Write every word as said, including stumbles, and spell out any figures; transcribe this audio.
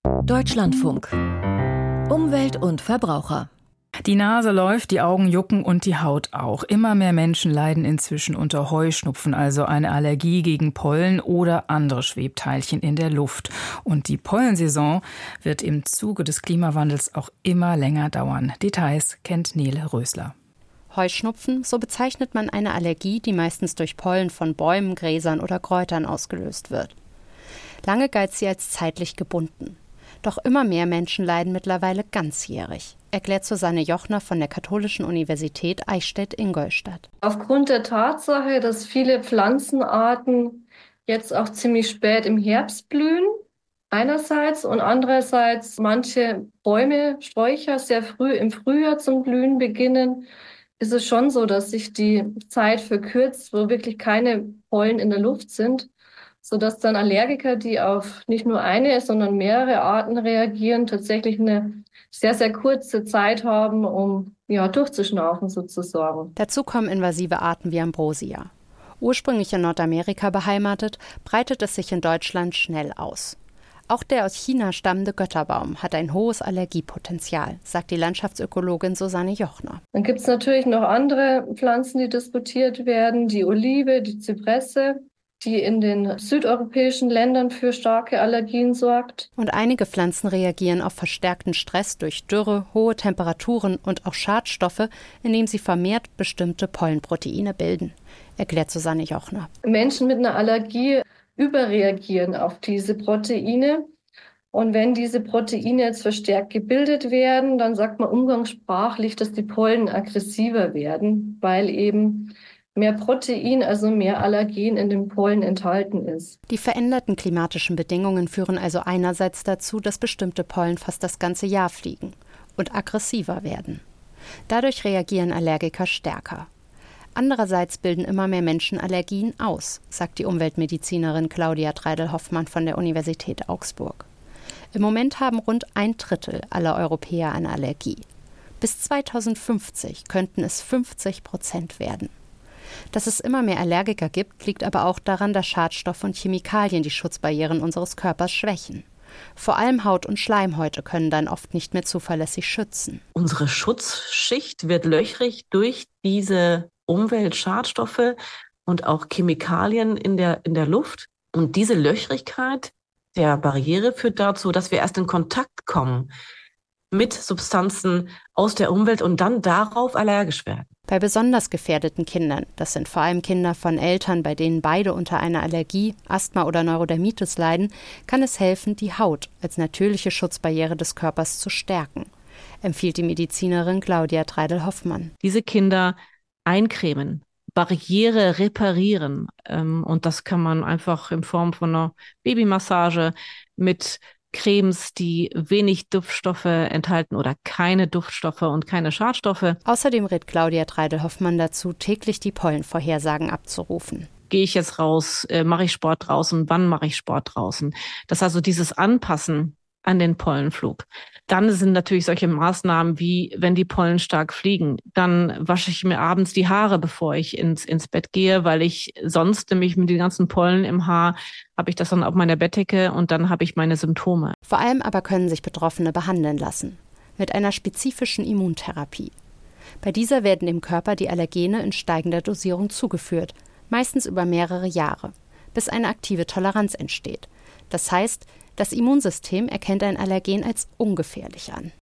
Deutschlandfunk. Umwelt und Verbraucher. Die Nase läuft, die Augen jucken und die Haut auch. Immer mehr Menschen leiden inzwischen unter Heuschnupfen, also eine Allergie gegen Pollen oder andere Schwebteilchen in der Luft. Und die Pollensaison wird im Zuge des Klimawandels auch immer länger dauern. Details kennt Nele Rösler. Heuschnupfen, so bezeichnet man eine Allergie, die meistens durch Pollen von Bäumen, Gräsern oder Kräutern ausgelöst wird. Lange galt sie als zeitlich gebunden. Doch immer mehr Menschen leiden mittlerweile ganzjährig, erklärt Susanne Jochner von der Katholischen Universität Eichstätt-Ingolstadt. Aufgrund der Tatsache, dass viele Pflanzenarten jetzt auch ziemlich spät im Herbst blühen, einerseits, und andererseits manche Bäume, Sträucher sehr früh im Frühjahr zum Blühen beginnen, ist es schon so, dass sich die Zeit verkürzt, wo wirklich keine Pollen in der Luft sind, sodass dann Allergiker, die auf nicht nur eine, sondern mehrere Arten reagieren, tatsächlich eine sehr, sehr kurze Zeit haben, um ja, durchzuschnaufen sozusagen. Dazu kommen invasive Arten wie Ambrosia. Ursprünglich in Nordamerika beheimatet, breitet es sich in Deutschland schnell aus. Auch der aus China stammende Götterbaum hat ein hohes Allergiepotenzial, sagt die Landschaftsökologin Susanne Jochner. Dann gibt es natürlich noch andere Pflanzen, die diskutiert werden, die Olive, die Zypresse, die in den südeuropäischen Ländern für starke Allergien sorgt. Und einige Pflanzen reagieren auf verstärkten Stress durch Dürre, hohe Temperaturen und auch Schadstoffe, indem sie vermehrt bestimmte Pollenproteine bilden, erklärt Susanne Jochner. Menschen mit einer Allergie überreagieren auf diese Proteine. Und wenn diese Proteine jetzt verstärkt gebildet werden, dann sagt man umgangssprachlich, dass die Pollen aggressiver werden, weil eben mehr Protein, also mehr Allergen in den Pollen enthalten ist. Die veränderten klimatischen Bedingungen führen also einerseits dazu, dass bestimmte Pollen fast das ganze Jahr fliegen und aggressiver werden. Dadurch reagieren Allergiker stärker. Andererseits bilden immer mehr Menschen Allergien aus, sagt die Umweltmedizinerin Claudia Treidel-Hoffmann von der Universität Augsburg. Im Moment haben rund ein Drittel aller Europäer eine Allergie. Bis zweitausendfünfzig könnten es fünfzig Prozent werden. Dass es immer mehr Allergiker gibt, liegt aber auch daran, dass Schadstoffe und Chemikalien die Schutzbarrieren unseres Körpers schwächen. Vor allem Haut und Schleimhäute können dann oft nicht mehr zuverlässig schützen. Unsere Schutzschicht wird löchrig durch diese Umweltschadstoffe und auch Chemikalien in der, in der Luft. Und diese Löchrigkeit der Barriere führt dazu, dass wir erst in Kontakt kommen mit Substanzen aus der Umwelt und dann darauf allergisch werden. Bei besonders gefährdeten Kindern, das sind vor allem Kinder von Eltern, bei denen beide unter einer Allergie, Asthma oder Neurodermitis leiden, kann es helfen, die Haut als natürliche Schutzbarriere des Körpers zu stärken, empfiehlt die Medizinerin Claudia Treidel-Hoffmann. Diese Kinder eincremen, Barriere reparieren, ähm, und das kann man einfach in Form von einer Babymassage mit Cremes, die wenig Duftstoffe enthalten oder keine Duftstoffe und keine Schadstoffe. Außerdem rät Claudia Treidel-Hoffmann dazu, täglich die Pollenvorhersagen abzurufen. Gehe ich jetzt raus, äh, mache ich Sport draußen, wann mache ich Sport draußen? Das ist also dieses Anpassen an den Pollenflug. Dann sind natürlich solche Maßnahmen wie, wenn die Pollen stark fliegen, dann wasche ich mir abends die Haare, bevor ich ins, ins Bett gehe, weil ich sonst nämlich mit den ganzen Pollen im Haar, habe ich das dann auf meiner Bettdecke und dann habe ich meine Symptome. Vor allem aber können sich Betroffene behandeln lassen. Mit einer spezifischen Immuntherapie. Bei dieser werden dem Körper die Allergene in steigender Dosierung zugeführt, meistens über mehrere Jahre, bis eine aktive Toleranz entsteht. Das heißt, das Immunsystem erkennt ein Allergen als ungefährlich an.